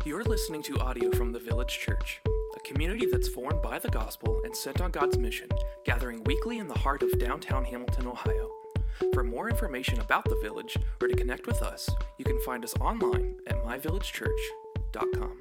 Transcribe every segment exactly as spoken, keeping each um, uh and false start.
You're listening to audio from the Village Church, a community that's formed by the gospel and sent on God's mission, gathering weekly in the heart of downtown Hamilton, Ohio. For more information about the Village or to connect with us, you can find us online at my village church dot com.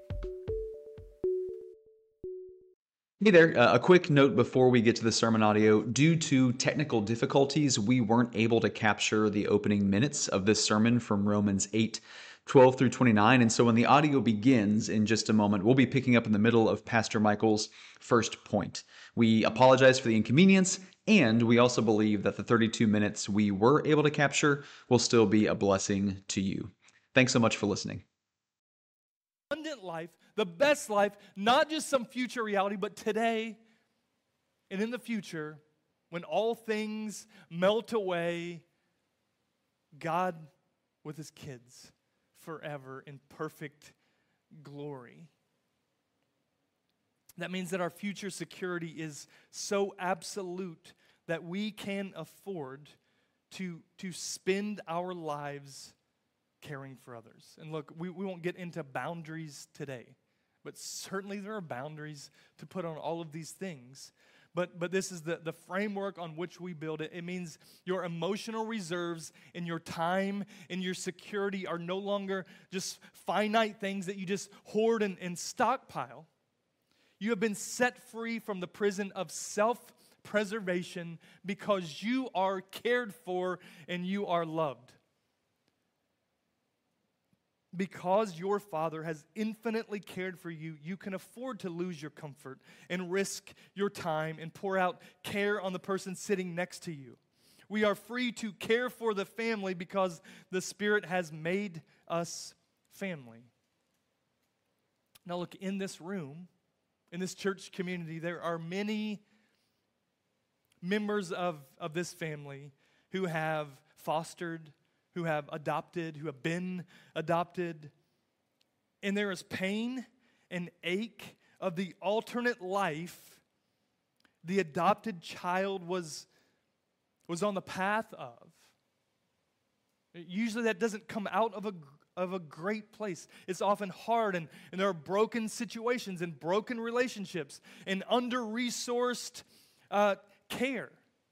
Hey there, uh, a quick note before we get to the sermon audio. Due to technical difficulties, we weren't able to capture the opening minutes of this sermon from Romans eight, twelve through twenty-nine, and so when the audio begins in just a moment, we'll be picking up in the middle of Pastor Michael's first point. We apologize for the inconvenience, and we also believe that the thirty-two minutes we were able to capture will still be a blessing to you. Thanks so much for listening. Abundant life, the best life, not just some future reality, but today and in the future, when all things melt away, God with his kids forever in perfect glory. That means that our future security is so absolute that we can afford to, to spend our lives caring for others. And look, we, we won't get into boundaries today, but certainly there are boundaries to put on all of these things. But but this is the, the framework on which we build it. It means your emotional reserves and your time and your security are no longer just finite things that you just hoard and, and stockpile. You have been set free from the prison of self-preservation because you are cared for and you are loved. Because your Father has infinitely cared for you, you can afford to lose your comfort and risk your time and pour out care on the person sitting next to you. We are free to care for the family because the Spirit has made us family. Now look, in this room, in this church community, there are many members of, of this family who have fostered, who have adopted, who have been adopted. And there is pain and ache of the alternate life the adopted child was, was on the path of. Usually that doesn't come out of a, of a great place. It's often hard, and, and there are broken situations and broken relationships and under-resourced uh, care.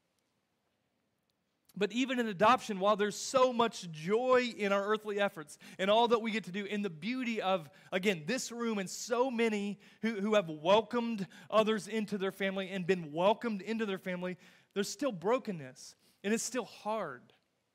But even in adoption, while there's so much joy in our earthly efforts and all that we get to do, in the beauty of, again, this room and so many who, who have welcomed others into their family and been welcomed into their family, there's still brokenness, and it's still hard.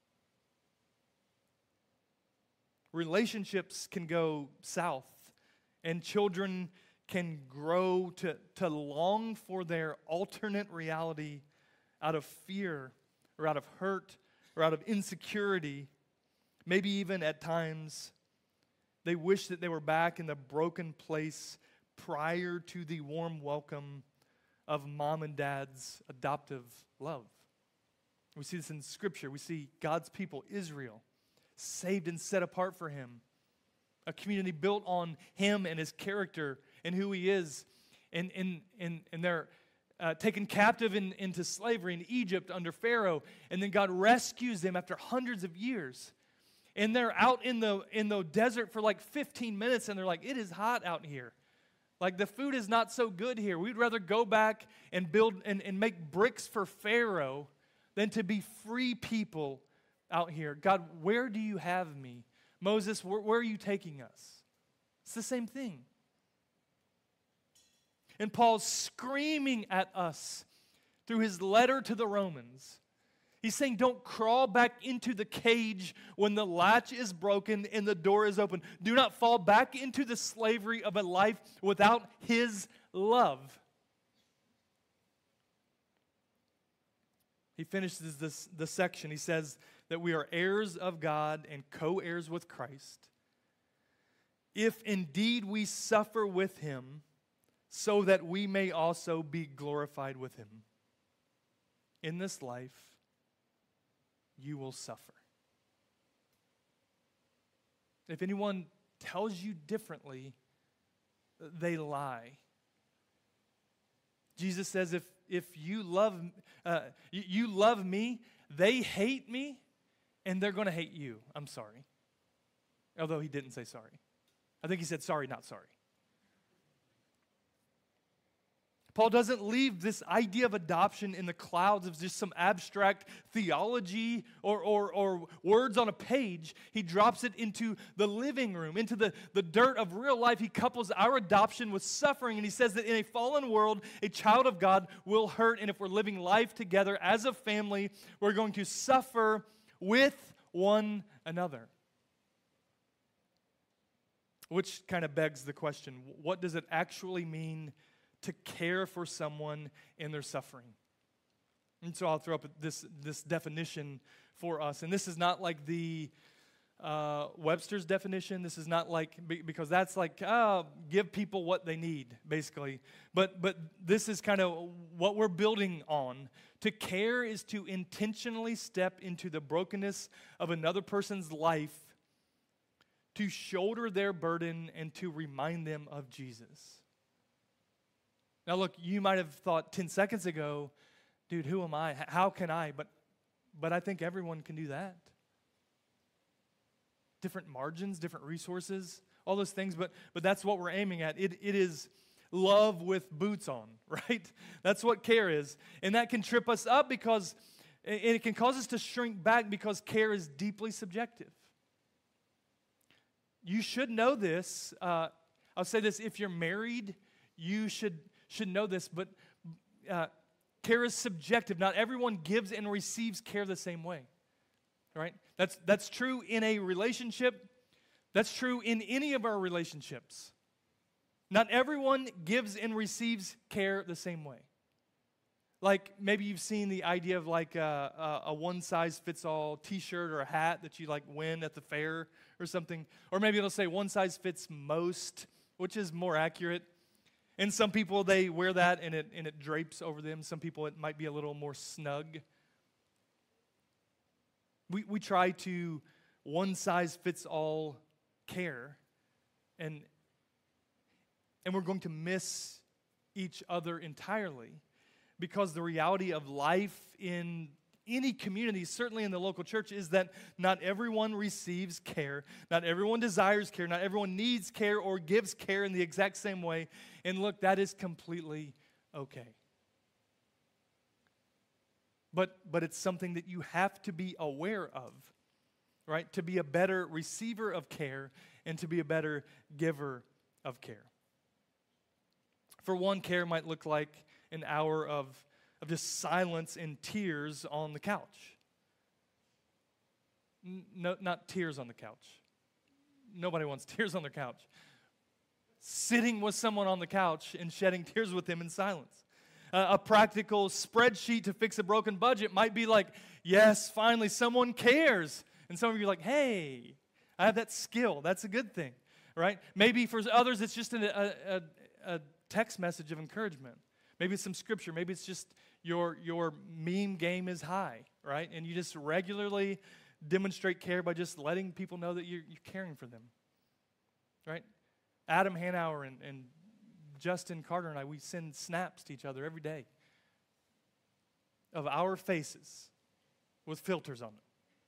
Relationships can go south, and children can grow to, to long for their alternate reality out of fear, or out of hurt, or out of insecurity. Maybe even at times, they wish that they were back in the broken place prior to the warm welcome of mom and dad's adoptive love. We see this in Scripture. We see God's people, Israel, saved and set apart for Him. A community built on Him and His character and who He is. And, and, and, and they're Uh, taken captive in, into slavery in Egypt under Pharaoh, and then God rescues them after hundreds of years. And they're out in the in the desert for like fifteen minutes, and they're like, it is hot out here. Like, the food is not so good here. We'd rather go back and build and, and make bricks for Pharaoh than to be free people out here. God, where do you have me? Moses, where, where are you taking us? It's the same thing. And Paul's screaming at us through his letter to the Romans. He's saying, don't crawl back into the cage when the latch is broken and the door is open. Do not fall back into the slavery of a life without His love. He finishes this, this section. He says that we are heirs of God and co-heirs with Christ, if indeed we suffer with Him, so that we may also be glorified with Him. In this life, you will suffer. If anyone tells you differently, they lie. Jesus says, if, if you love uh, you love me, they hate me, and they're going to hate you. I'm sorry. Although He didn't say sorry. I think he said, sorry, not sorry. Paul doesn't leave this idea of adoption in the clouds of just some abstract theology or, or, or words on a page. He drops it into the living room, into the, the dirt of real life. He couples our adoption with suffering, and he says that in a fallen world, a child of God will hurt, and if we're living life together as a family, we're going to suffer with one another. Which kind of begs the question, what does it actually mean to care for someone in their suffering? And so I'll throw up this, this definition for us. And this is not like the uh, Webster's definition. This is not like, because that's like, oh, give people what they need, basically. But, but this is kind of what we're building on. To care is to intentionally step into the brokenness of another person's life, to shoulder their burden, and to remind them of Jesus. Now look, you might have thought ten seconds ago, dude, who am I? How can I? But, but I think everyone can do that. Different margins, different resources, all those things, but, but that's what we're aiming at. It, it is love with boots on, right? That's what care is. And that can trip us up because, and it can cause us to shrink back because care is deeply subjective. You should know this. Uh, I'll say this, if you're married, you should should know this, but uh, care is subjective. Not everyone gives and receives care the same way, right? That's, that's true in a relationship. That's true in any of our relationships. Not everyone gives and receives care the same way. Like maybe you've seen the idea of like a, a, a one-size-fits-all t-shirt or a hat that you like win at the fair or something. Or maybe it'll say one size fits most, which is more accurate. And some people, they wear that and it, and it drapes over them. Some people, it might be a little more snug. We, we try to one-size-fits-all care, and, and we're going to miss each other entirely because the reality of life in any community, certainly in the local church, is that not everyone receives care. Not everyone desires care. Not everyone needs care or gives care in the exact same way. And look, that is completely okay. But, but it's something that you have to be aware of, right? To be a better receiver of care and to be a better giver of care. For one, care might look like an hour of of just silence and tears on the couch. No, not tears on the couch. Nobody wants tears on their couch. Sitting with someone on the couch and shedding tears with them in silence. Uh, a practical spreadsheet to fix a broken budget might be like, yes, finally someone cares. And some of you are like, hey, I have that skill. That's a good thing, right? Maybe for others it's just a, a, a text message of encouragement. Maybe it's some scripture. Maybe it's just your, your meme game is high, right? And you just regularly demonstrate care by just letting people know that you're, you're caring for them, right? Adam Hanauer and, and Justin Carter and I, we send snaps to each other every day of our faces with filters on them,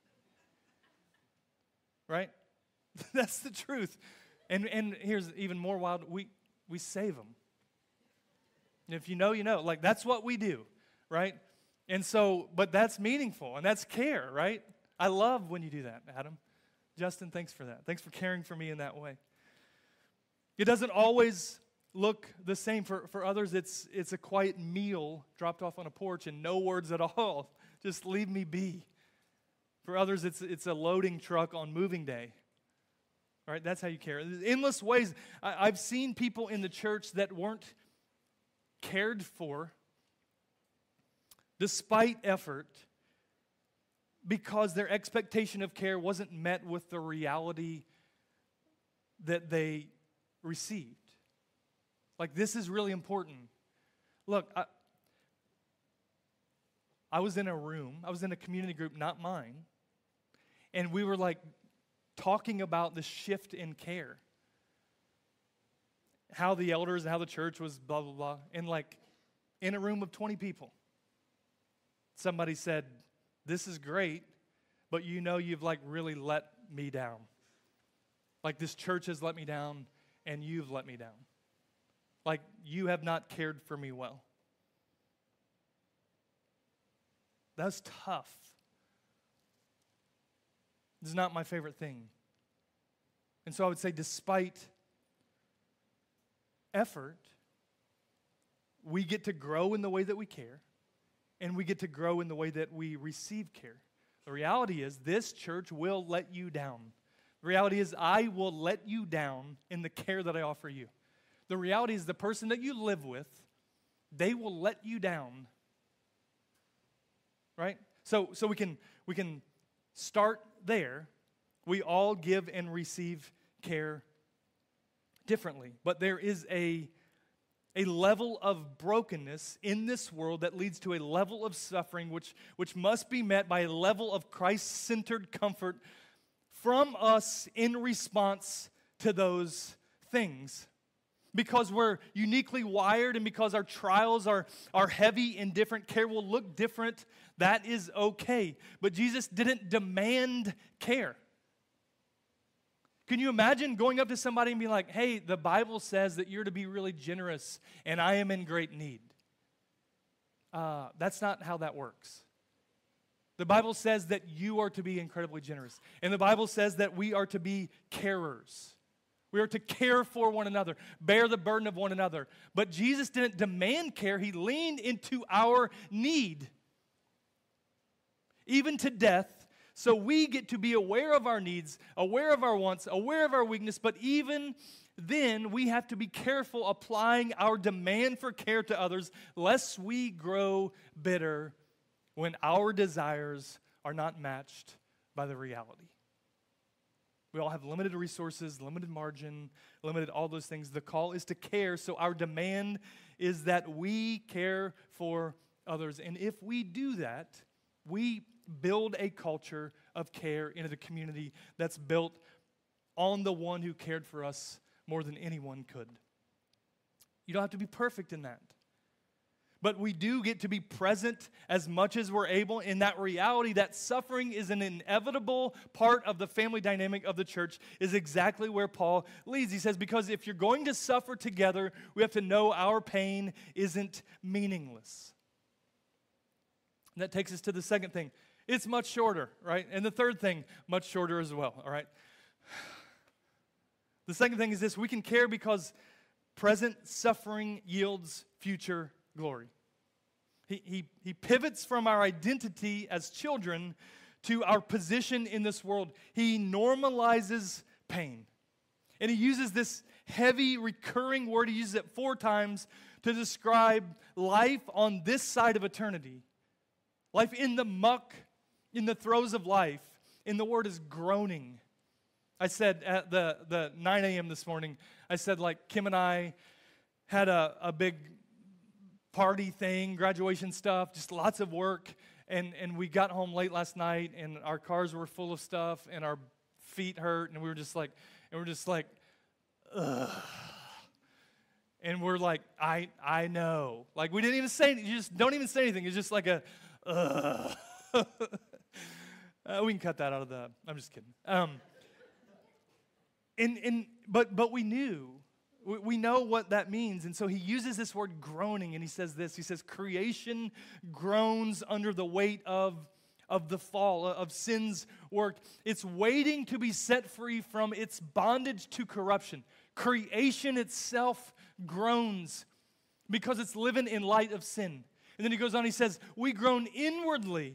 right? That's the truth. And, and here's even more wild. We, we save them. If you know, you know. Like, that's what we do, right? And so, but that's meaningful, and that's care, right? I love when you do that, Adam. Justin, thanks for that. Thanks for caring for me in that way. It doesn't always look the same. For, for others, it's, it's a quiet meal dropped off on a porch and no words at all. Just leave me be. For others, it's, it's a loading truck on moving day. Right? That's how you care. There's endless ways. I, I've seen people in the church that weren't cared for despite effort because their expectation of care wasn't met with the reality that they received. Like, this is really important. Look, I, I was in a room, I was in a community group, not mine, and we were like talking about the shift in care. How the elders and how the church was blah, blah, blah. And like in a room of twenty people, somebody said, this is great, but you know you've like really let me down. Like this church has let me down and you've let me down. Like you have not cared for me well. That's tough. This is not my favorite thing. And so I would say despite effort, we get to grow in the way that we care, and we get to grow in the way that we receive care. The reality is this church will let you down. The reality is I will let you down in the care that I offer you. The reality is the person that you live with, they will let you down. Right? So, so we can we can start there. We all give and receive care differently. But there is a, a level of brokenness in this world that leads to a level of suffering which, which must be met by a level of Christ-centered comfort from us in response to those things. Because we're uniquely wired and because our trials are, are heavy and different, care will look different, that is okay. But Jesus didn't demand care. Can you imagine going up to somebody and being like, hey, the Bible says that you're to be really generous and I am in great need? Uh, that's not how that works. The Bible says that you are to be incredibly generous. And the Bible says that we are to be carers. We are to care for one another, bear the burden of one another. But Jesus didn't demand care. He leaned into our need, even to death. So we get to be aware of our needs, aware of our wants, aware of our weakness. But even then, we have to be careful applying our demand for care to others, lest we grow bitter when our desires are not matched by the reality. We all have limited resources, limited margin, limited all those things. The call is to care, so our demand is that we care for others. And if we do that, we build a culture of care into the community that's built on the one who cared for us more than anyone could. You don't have to be perfect in that. But we do get to be present as much as we're able in that reality that suffering is an inevitable part of the family dynamic of the church is exactly where Paul leads. He says, because if you're going to suffer together, we have to know our pain isn't meaningless. And that takes us to the second thing. It's much shorter, right? And the third thing, much shorter as well, all right? The second thing is this: we can care because present suffering yields future glory. He, he, he pivots from our identity as children to our position in this world. He normalizes pain. And he uses this heavy, recurring word. He uses it four times to describe life on this side of eternity. Life in the muck, in the throes of life. And the word is groaning. I said at the, the nine a.m. this morning, I said like Kim and I had a, a big party thing, graduation stuff, just lots of work. And, and we got home late last night and our cars were full of stuff and our feet hurt and we were just like, and we're just like, ugh. And we're like, I I know. Like we didn't even say, you just don't even say anything. It's just like a, ugh. uh, we can cut that out of the, I'm just kidding. Um, and, and, but, but we knew. We know what that means. And so he uses this word groaning, and he says this. He says, creation groans under the weight of, of the fall, of sin's work. It's waiting to be set free from its bondage to corruption. Creation itself groans because it's living in light of sin. And then he goes on, he says, we groan inwardly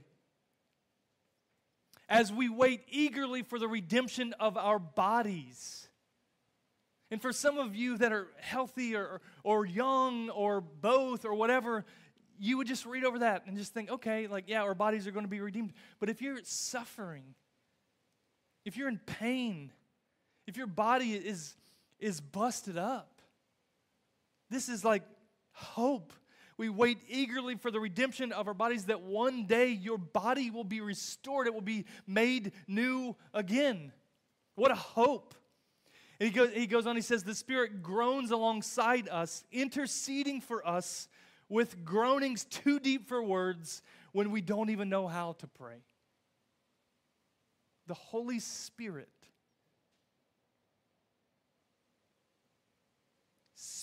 as we wait eagerly for the redemption of our bodies. And for some of you that are healthy or, or young or both or whatever, you would just read over that and just think, okay, like, yeah, our bodies are going to be redeemed. But if you're suffering, if you're in pain, if your body is, is busted up, this is like hope. We wait eagerly for the redemption of our bodies that one day your body will be restored. It will be made new again. What a hope. And he goes, he goes on, he says, the Spirit groans alongside us, interceding for us with groanings too deep for words when we don't even know how to pray. The Holy Spirit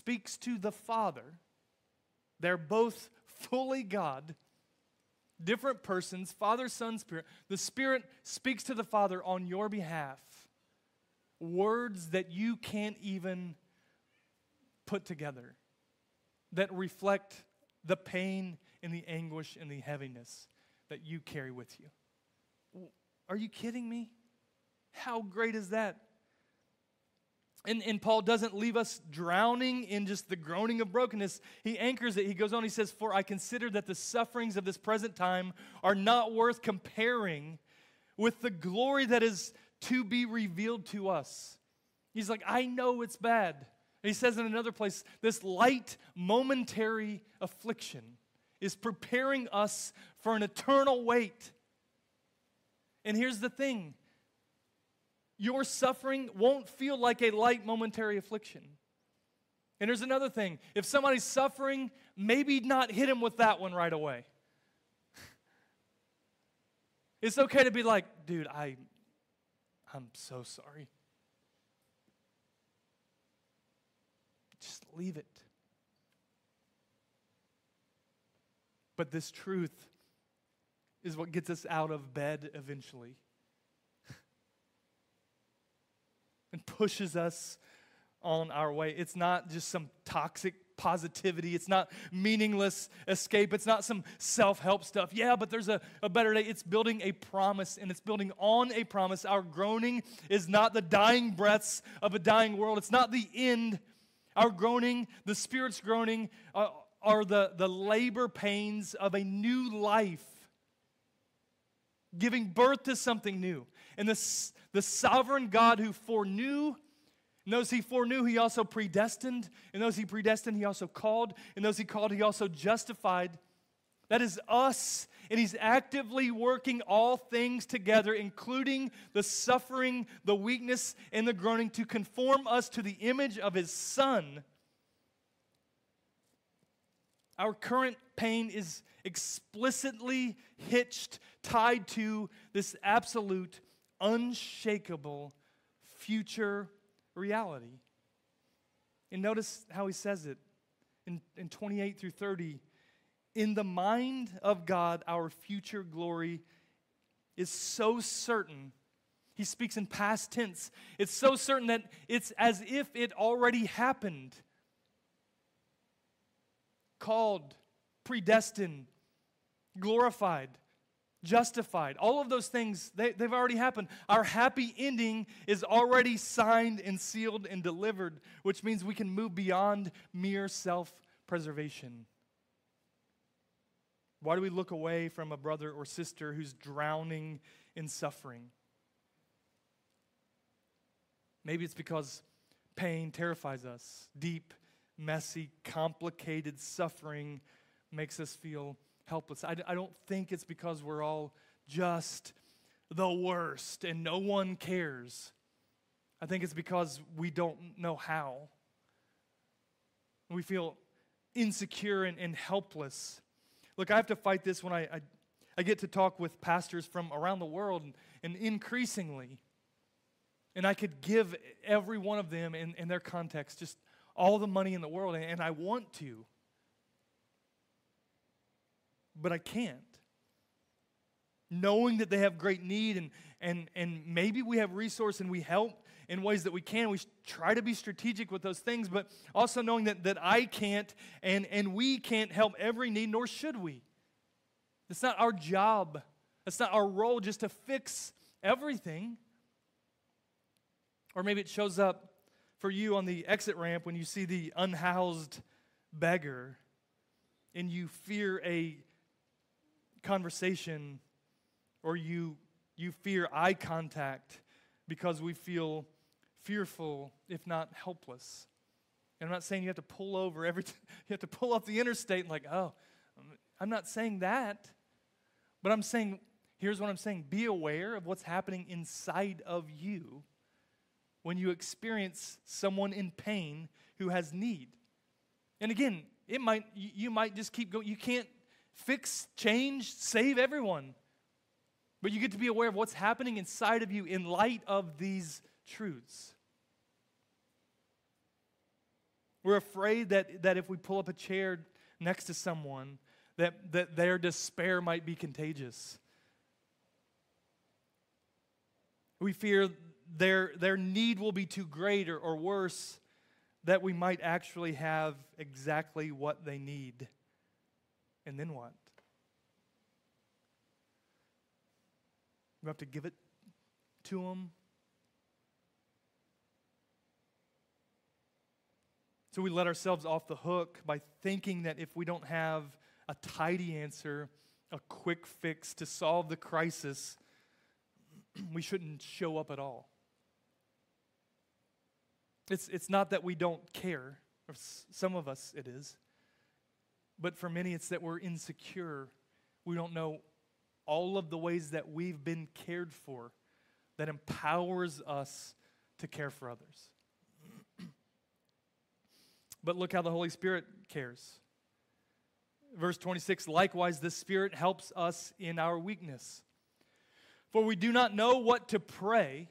speaks to the Father. They're both fully God, different persons, Father, Son, Spirit. The Spirit speaks to the Father on your behalf, words that you can't even put together, that reflect the pain and the anguish and the heaviness that you carry with you. Are you kidding me? How great is that? And, and Paul doesn't leave us drowning in just the groaning of brokenness. He anchors it. He goes on, he says, "For I consider that the sufferings of this present time are not worth comparing with the glory that is to be revealed to us." He's like, I know it's bad. And he says in another place, this light, momentary affliction is preparing us for an eternal weight. And here's the thing. Your suffering won't feel like a light momentary affliction. And here's another thing. If somebody's suffering, maybe not hit him with that one right away. It's okay to be like, dude, I, I'm so sorry. Just leave it. But this truth is what gets us out of bed eventually. And pushes us on our way. It's not just some toxic positivity. It's not meaningless escape. It's not some self-help stuff. Yeah, but there's a, a better day. It's building a promise, and it's building on a promise. Our groaning is not the dying breaths of a dying world. It's not the end. Our groaning, the Spirit's groaning, uh, are the, the labor pains of a new life, giving birth to something new. And the, the sovereign God who foreknew, and those he foreknew, he also predestined. And those he predestined, he also called. And those he called, he also justified. That is us. And he's actively working all things together, including the suffering, the weakness, and the groaning, to conform us to the image of his Son. Our current pain is explicitly hitched, tied to this absolute, unshakable future reality. And notice how he says it in, in twenty-eight through thirty. In the mind of God, our future glory is so certain. He speaks in past tense. It's so certain that it's as if it already happened. Called, predestined, glorified, justified. All of those things, they, they've already happened. Our happy ending is already signed and sealed and delivered, which means we can move beyond mere self-preservation. Why do we look away from a brother or sister who's drowning in suffering? Maybe it's because pain terrifies us. Deep, messy, complicated suffering makes us feel helpless. I, I don't think it's because we're all just the worst and no one cares. I think it's because we don't know how. We feel insecure and, and helpless. Look, I have to fight this when I, I, I get to talk with pastors from around the world, and, and increasingly, and I could give every one of them in, in their context just all the money in the world, and, and I want to. But I can't. Knowing that they have great need, and, and, and maybe we have resource and we help in ways that we can. We try to be strategic with those things, but also knowing that, that I can't and, and we can't help every need, nor should we. It's not our job. It's not our role just to fix everything. Or maybe it shows up for you on the exit ramp when you see the unhoused beggar and you fear a conversation, or you, you fear eye contact because we feel fearful, if not helpless. And I'm not saying you have to pull over every time. You have to pull off the interstate and like, oh, I'm not saying that. But I'm saying, here's what I'm saying. Be aware of what's happening inside of you when you experience someone in pain who has need. And again, it might you might just keep going. You can't fix, change, save everyone. But you get to be aware of what's happening inside of you in light of these truths. We're afraid that, that if we pull up a chair next to someone, that, that their despair might be contagious. We fear their, their need will be too great, or, or worse, that we might actually have exactly what they need. And then what? We have to give it to them. So we let ourselves off the hook by thinking that if we don't have a tidy answer, a quick fix to solve the crisis, we shouldn't show up at all. It's, it's not that we don't care, or s- some of us it is, but for many it's that we're insecure. We don't know all of the ways that we've been cared for that empowers us to care for others. But look how the Holy Spirit cares. Verse twenty-six, likewise, the Spirit helps us in our weakness. For we do not know what to pray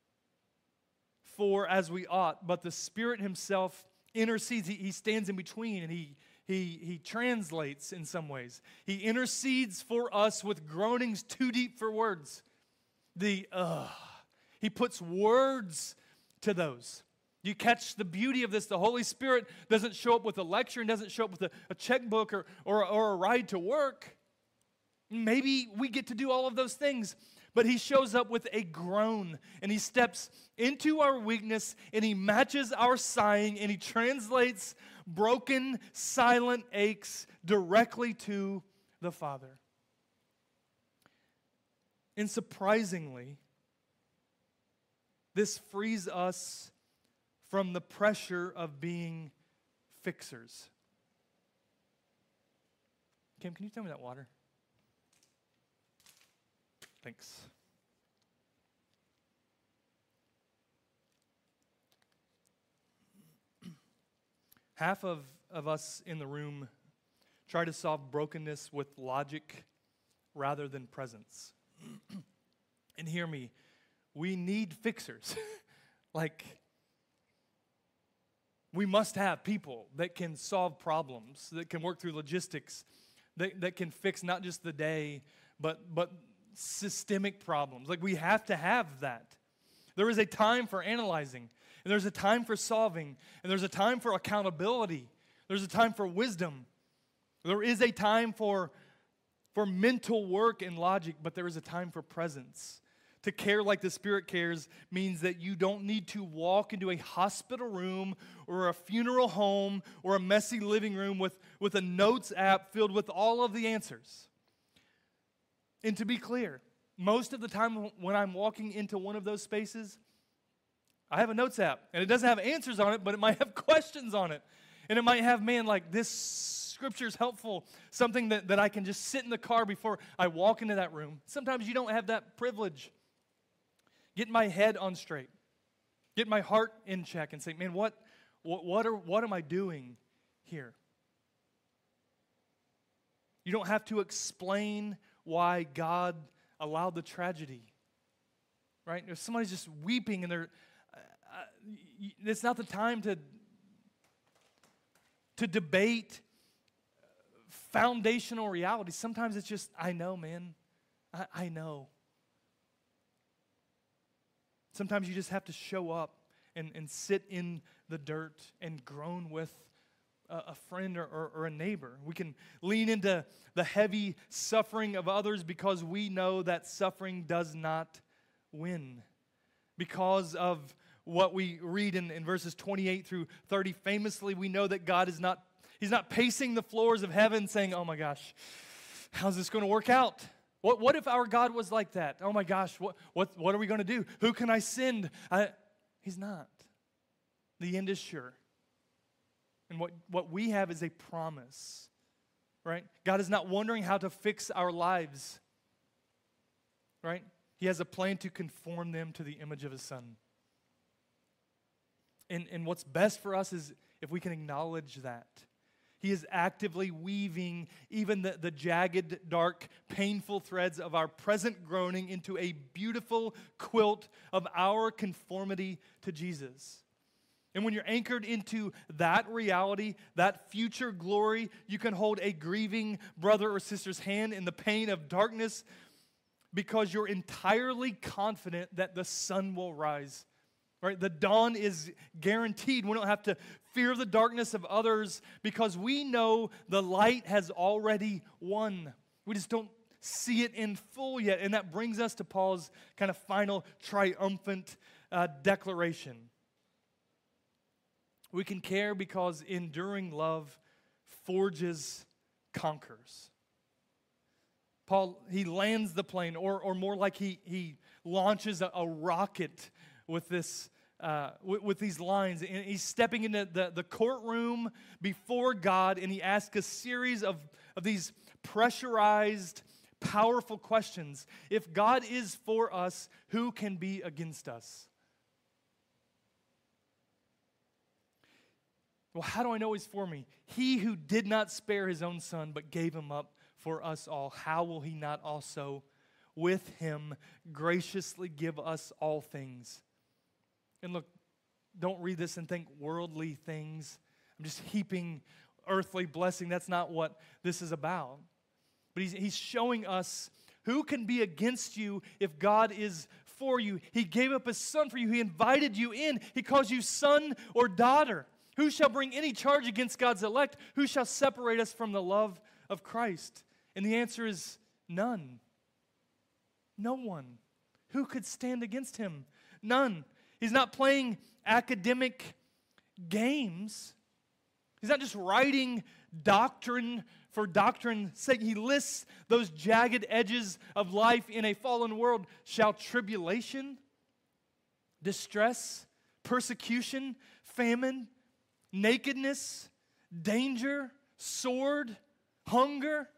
for as we ought, but the Spirit himself intercedes. He, he stands in between, and he, he, he translates in some ways. He intercedes for us with groanings too deep for words. The, uh, he puts words to those. You catch the beauty of this. The Holy Spirit doesn't show up with a lecture and doesn't show up with a, a checkbook or, or, or a ride to work. Maybe we get to do all of those things, but he shows up with a groan, and he steps into our weakness, and he matches our sighing, and he translates broken, silent aches directly to the Father. And surprisingly, this frees us from the pressure of being fixers. Kim, can you tell me that water? Thanks. Half of, of us in the room try to solve brokenness with logic rather than presence. And hear me, we need fixers. Like, we must have people that can solve problems, that can work through logistics, that, that can fix not just the day, but, but systemic problems. Like, we have to have that. There is a time for analyzing, and there's a time for solving, and there's a time for accountability. There's a time for wisdom. There is a time for, for mental work and logic, but there is a time for presence. To care like the Spirit cares means that you don't need to walk into a hospital room or a funeral home or a messy living room with, with a notes app filled with all of the answers. And to be clear, most of the time when I'm walking into one of those spaces, I have a notes app, and it doesn't have answers on it, but it might have questions on it. And it might have, man, like this scripture is helpful, something that, that I can just sit in the car before I walk into that room. Sometimes you don't have that privilege. Get my head on straight. Get my heart in check and say, man, what, what, what, are, what am I doing here? You don't have to explain why God allowed the tragedy, right? If somebody's just weeping and they're, uh, it's not the time to, to debate foundational reality. Sometimes it's just, I know, man. I, I know. Sometimes you just have to show up and, and sit in the dirt and groan with a, a friend or, or, or a neighbor. We can lean into the heavy suffering of others because we know that suffering does not win. Because of what we read in, in verses twenty-eight through thirty, famously, we know that God is not, He's not pacing the floors of heaven saying, oh my gosh, how's this going to work out? What, what if our God was like that? Oh my gosh, what, what, what are we going to do? Who can I send? I, he's not. The end is sure. And what, what we have is a promise, right? God is not wondering how to fix our lives, right? He has a plan to conform them to the image of His Son. And, and what's best for us is if we can acknowledge that. He is actively weaving even the, the jagged, dark, painful threads of our present groaning into a beautiful quilt of our conformity to Jesus. And when you're anchored into that reality, that future glory, you can hold a grieving brother or sister's hand in the pain of darkness because you're entirely confident that the sun will rise. Right? The dawn is guaranteed. We don't have to fear the darkness of others because we know the light has already won. We just don't see it in full yet. And that brings us to Paul's kind of final triumphant uh, declaration. We can care because enduring love forges conquers. Paul, he lands the plane, or, or more like he, he launches a, a rocket with this, uh, with, with these lines. And he's stepping into the, the courtroom before God, and he asks a series of, of these pressurized, powerful questions. If God is for us, who can be against us? Well, how do I know he's for me? He who did not spare his own son, but gave him up for us all, how will he not also with him graciously give us all things? And look, don't read this and think worldly things. I'm just heaping earthly blessing. That's not what this is about. But he's, he's showing us who can be against you if God is for you. He gave up his son for you. He invited you in. He calls you son or daughter. Who shall bring any charge against God's elect? Who shall separate us from the love of Christ? And the answer is none. No one. Who could stand against him? None. He's not playing academic games. He's not just writing doctrine for doctrine's sake. He lists those jagged edges of life in a fallen world. Shall tribulation, distress, persecution, famine, nakedness, danger, sword, hunger?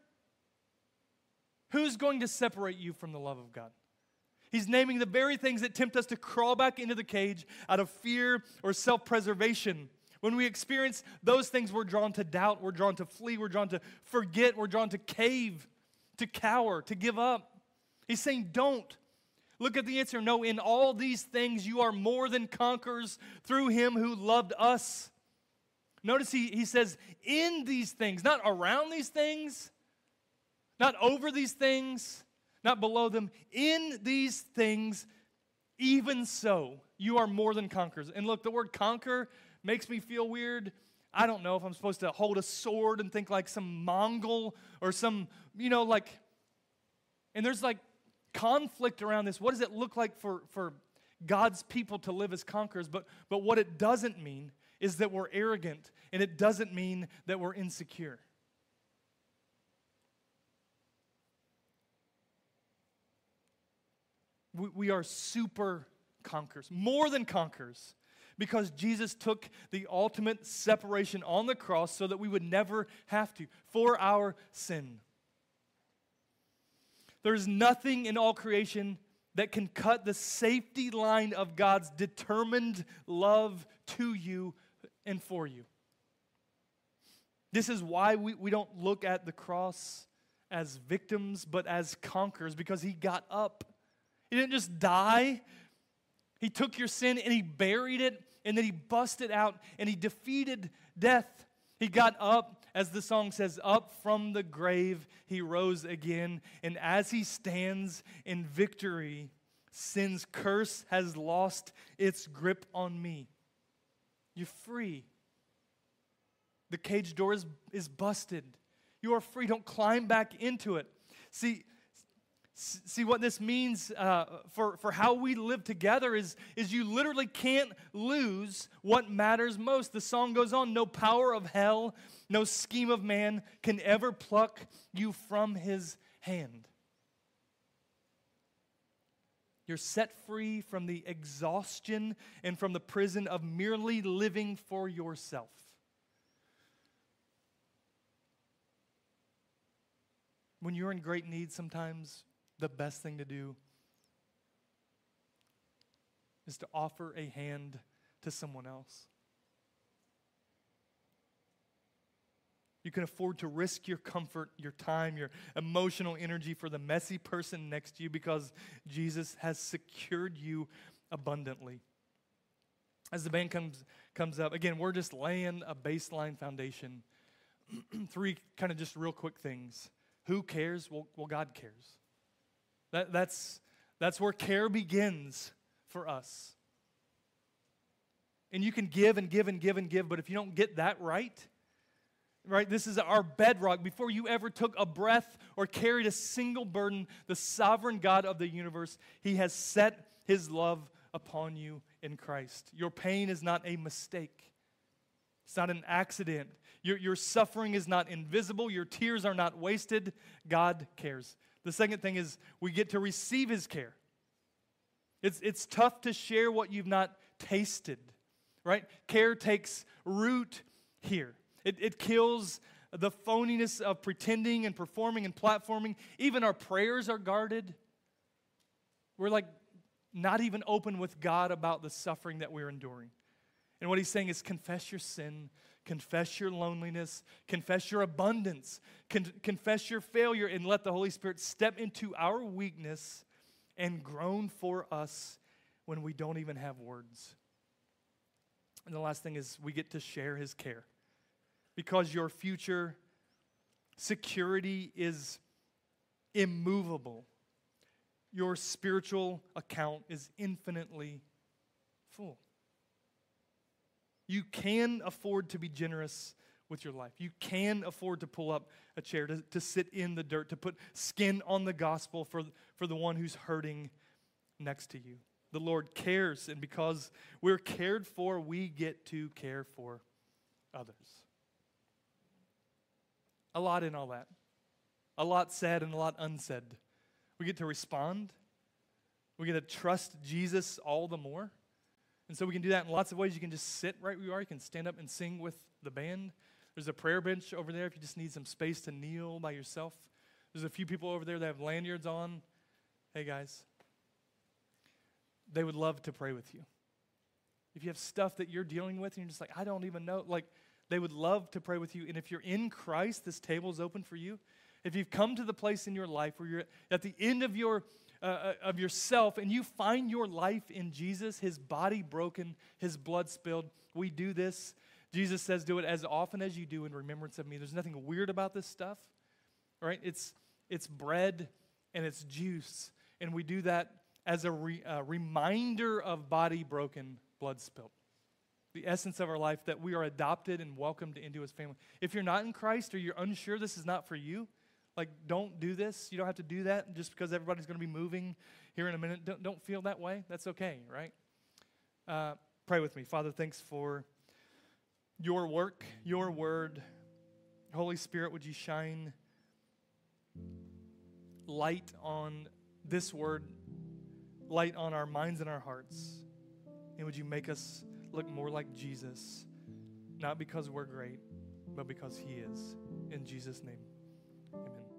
Who's going to separate you from the love of God? He's naming the very things that tempt us to crawl back into the cage out of fear or self-preservation. When we experience those things, we're drawn to doubt, we're drawn to flee, we're drawn to forget, we're drawn to cave, to cower, to give up. He's saying, don't. Look at the answer. No, in all these things you are more than conquerors through him who loved us. Notice he, he says, in these things, not around these things, not over these things, not below them. In these things, even so, you are more than conquerors. And look, the word conquer makes me feel weird. I don't know if I'm supposed to hold a sword and think like some Mongol or some, you know, like, and there's like conflict around this. What does it look like for, for God's people to live as conquerors? But, but what it doesn't mean is that we're arrogant, and it doesn't mean that we're insecure. We, we are super conquerors, more than conquerors, because Jesus took the ultimate separation on the cross so that we would never have to, for our sin. There's nothing in all creation that can cut the safety line of God's determined love to you and for you. This is why we, we don't look at the cross as victims, but as conquerors, because he got up. He didn't just die. He took your sin and he buried it, and then he busted out and he defeated death. He got up, as the song says, up from the grave he rose again. And as he stands in victory, sin's curse has lost its grip on me. You're free. The cage door is, is busted. You are free. Don't climb back into it. See, see what this means uh, for, for how we live together is, is you literally can't lose what matters most. The song goes on, no power of hell, no scheme of man can ever pluck you from his hand. You're set free from the exhaustion and from the prison of merely living for yourself. When you're in great need, sometimes the best thing to do is to offer a hand to someone else. You can afford to risk your comfort, your time, your emotional energy for the messy person next to you because Jesus has secured you abundantly. As the band comes comes up, again, we're just laying a baseline foundation. Three kind of just real quick things. Who cares? Well, well God cares. That, that's, that's where care begins for us. And you can give and give and give and give, but if you don't get that right, right, this is our bedrock. Before you ever took a breath or carried a single burden, the sovereign God of the universe, He has set His love upon you in Christ. Your pain is not a mistake. It's not an accident. Your, your suffering is not invisible. Your tears are not wasted. God cares. The second thing is we get to receive His care. It's, it's tough to share what you've not tasted, right? Care takes root here. It, it kills the phoniness of pretending and performing and platforming. Even our prayers are guarded. We're like not even open with God about the suffering that we're enduring. And what He's saying is confess your sin, confess your loneliness, confess your abundance, con- confess your failure, and let the Holy Spirit step into our weakness and groan for us when we don't even have words. And the last thing is we get to share His care. Because your future security is immovable. Your spiritual account is infinitely full. You can afford to be generous with your life. You can afford to pull up a chair, to, to sit in the dirt, to put skin on the gospel for, for the one who's hurting next to you. The Lord cares, and because we're cared for, we get to care for others. A lot in all that. A lot said and a lot unsaid. We get to respond. We get to trust Jesus all the more. And so we can do that in lots of ways. You can just sit right where you are. You can stand up and sing with the band. There's a prayer bench over there if you just need some space to kneel by yourself. There's a few people over there that have lanyards on. Hey, guys. They would love to pray with you. If you have stuff that you're dealing with and you're just like, I don't even know, like, they would love to pray with you. And if you're in Christ, this table is open for you. If you've come to the place in your life where you're at the end of your uh, of yourself and you find your life in Jesus, His body broken, His blood spilled, we do this. Jesus says, do it as often as you do in remembrance of me. There's nothing weird about this stuff, right? It's, it's bread and it's juice. And we do that as a re, uh, reminder of body broken, blood spilled. The essence of our life, that we are adopted and welcomed into His family. If you're not in Christ or you're unsure this is not for you, like, don't do this. You don't have to do that just because everybody's going to be moving here in a minute. Don't, don't feel that way. That's okay, right? Uh, pray with me. Father, thanks for your work, your word. Holy Spirit, would you shine light on this word, light on our minds and our hearts, and would you make us look more like Jesus, not because we're great, but because He is. In Jesus' name, amen.